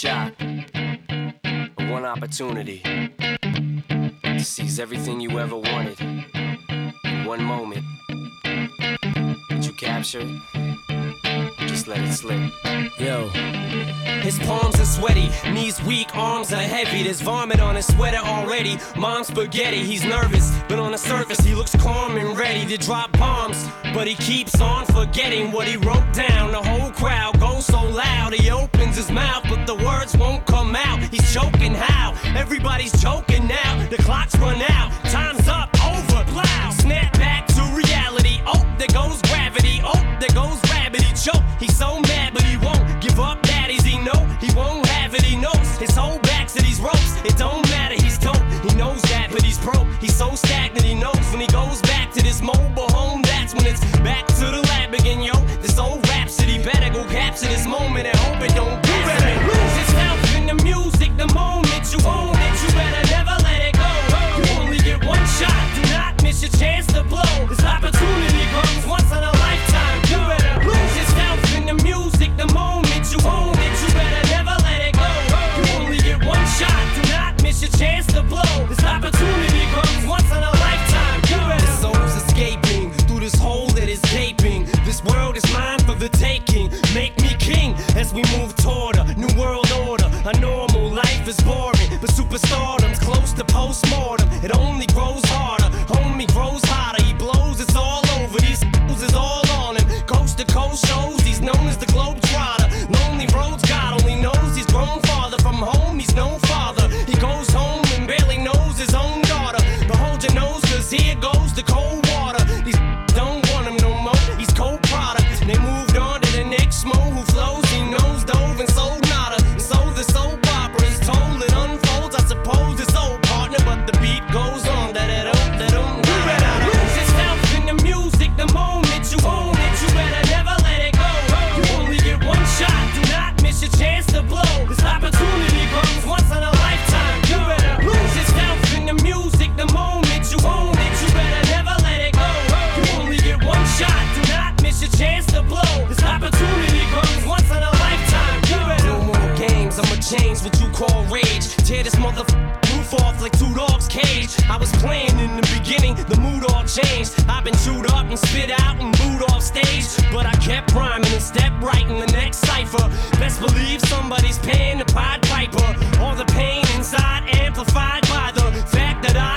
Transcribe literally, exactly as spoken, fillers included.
shot, one opportunity to seize everything you ever wanted in one moment. Did you capture it? Just let it slip. Yo. His palms are sweaty, knees weak, arms are heavy. There's vomit on his sweater already. Mom's spaghetti, he's nervous, but on the surface he looks calm and ready to drop bombs. But he keeps on forgetting what he wrote down. The whole crowd goes so loud, he opens his mouth, but the words won't come out. He's choking how? Everybody's joking now. The clock's run out, time's up, over, plow. Snap back to reality. Oh, there goes gravity. Oh, there goes rabbit. He choke. He's so mad, but he won't give up. Daddies, he know he won't have it. He knows his whole back to these ropes. It don't matter. He's dope. He knows that, but he's broke. He's so stagnant. He knows when he goes back to this mobile home. That's when it's back to the lab again, yo. This old rhapsody better go capture this moment and hope it don't do better. Lose yourself in the music. The moment you own it, you better never let it go. You only get one shot. Do not miss your chance to blow. This opportunity comes once in a lifetime. You better lose yourself in the music. The moment you own it, you better never let it go. You only get one shot. Do not miss your chance to blow. This opportunity comes once in a lifetime. You better. The soul's escaping through this hole that is gaping. This world is mine for the taking. Make me king as we move toward a new world order. A normal life is boring, but superstardom's close to postmortem. It only grows harder, homie grows hotter. He blows, it's all over. These fools is all on him. Coast to coast shows, he's known as the Globetrotter. Lonely roads, God only knows he's grown farther from home. He's no father. He goes home and barely knows his own daughter. But hold your nose, cause here goes the cold water. These don't want him no more. He's cold product. They moved on to the next mo who flows. He knows dove and sold nada. And so the soap opera is told. It unfolds. I suppose it's old partner, but the beat goes on. Da da da da da. You better lose yourself in the music. The moment you own it, you better never let it go. You only get one shot. Do not miss your chance to blow. This opportunity comes once in a lifetime. You better lose yourself in the music. The moment you own it, you better never let it go. You only get one shot. Do not miss your chance to blow. This opportunity comes once in a lifetime. You better. No more games. I'ma change what you call rage. Tear this motherfucker roof off like two dogs' cage. I was playing in the beginning, the mood all changed. I've been chewed up and spit out and booed off stage, but I kept rhyming and stepped right in the next cipher. Best believe somebody's paying the Pied Piper. All the pain inside amplified by the fact that I